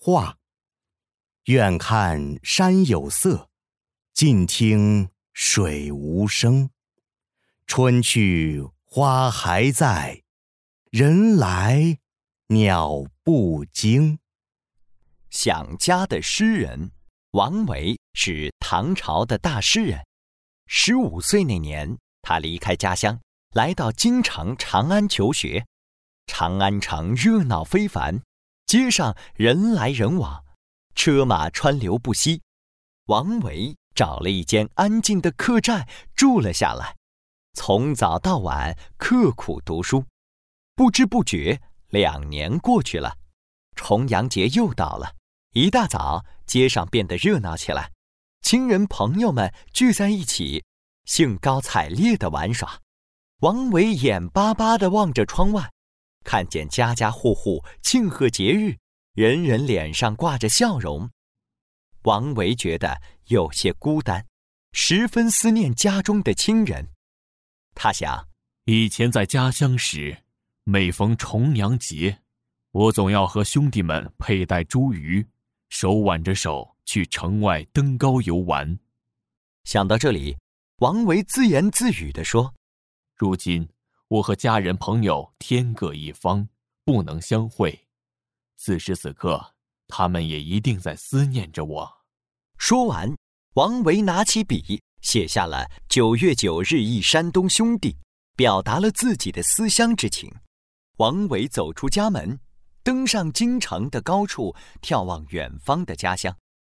画。远看山有色，近听水无声。春去花还在，人来鸟不惊。 想家的诗人王维是唐朝的大诗人。15岁那年，他离开家乡，来到京城长安求学。长安城热闹非凡，街上人来人往，车马川流不息。王维找了一间安静的客栈住了下来，从早到晚刻苦读书。不知不觉2年过去了，重阳节又到了。一大早，街上变得热闹起来，亲人朋友们聚在一起，兴高采烈地玩耍。王维眼巴巴地望着窗外，看见家家户户庆贺节日，人人脸上挂着笑容。王维觉得有些孤单，十分思念家中的亲人。他想， 以前在家乡时，每逢重阳节，我总要和兄弟们佩戴茱萸，手挽着手去城外登高游玩。 想到这里，王维自言自语地说， 如今我和家人朋友天各一方，不能相会。此时此刻，他们也一定在思念着我。 说完，王维拿起笔，写下了9月9日忆山东兄弟，表达了自己的思乡之情。王维走出家门，登上京城的高处，眺望远方的家乡。